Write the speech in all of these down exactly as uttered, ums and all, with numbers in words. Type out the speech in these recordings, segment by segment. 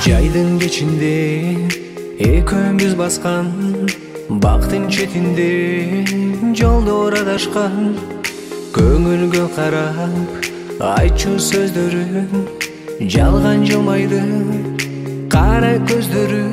Жайдын кечинде экөөбүз баскан бактын четинде жолдор адашкан, көңүлгө карап айтчу сөздөрүн жалган жылмайды кара көздөрү.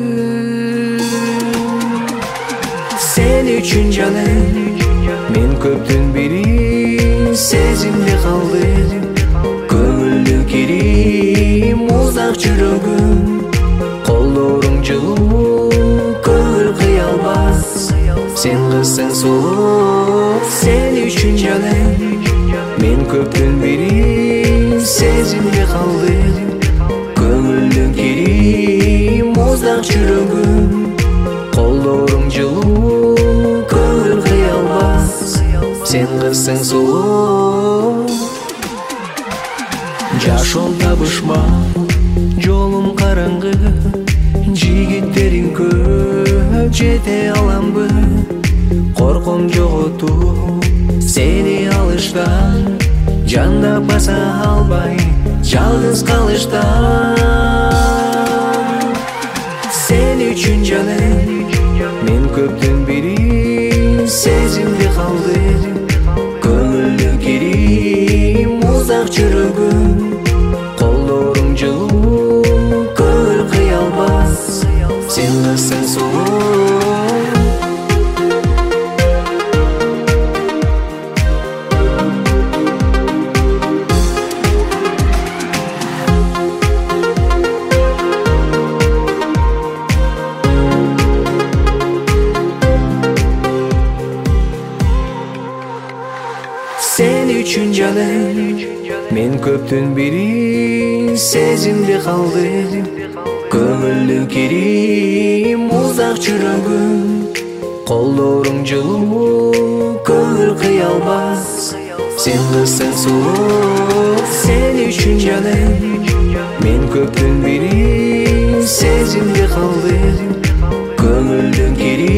Сен үчүн жаным мен көптүн бери сезимде калдым, көңүлдү кири муздак жүрөгүм, колдоруң жылуу көңүл кыя албас, сен кызсың сулуу. Сен үчүн жаным мен көптүн бери сезимде калдым, көңүлдү кири муздак жүрөгүм, колдоруң жылуу көңүл кыя албас, сен кызсың сулуу. Жашоом табышмак, жолум караңгы, жигиттериң көп, жете аламбы? Корком жоготуп сени алыштан, жанда баса албай жалгыз калыштан. Сен үчүн жаным мен көптүн бери сезимде калдым, көңүлдү кири муздак жүрөгүм, колдоруң жылуу көңүл кыя албас, сен кызсың сулуу. Сен үчүн жаным мен көптүн бери сезимде калдым, көңүлдү кири муздак жүрөгүм, колдоруң жылуу көңүл кыя албас, сен кызсың сулуу. Сен үчүн жаным мен көптүн бери сезимде калдым, көңүлдү кири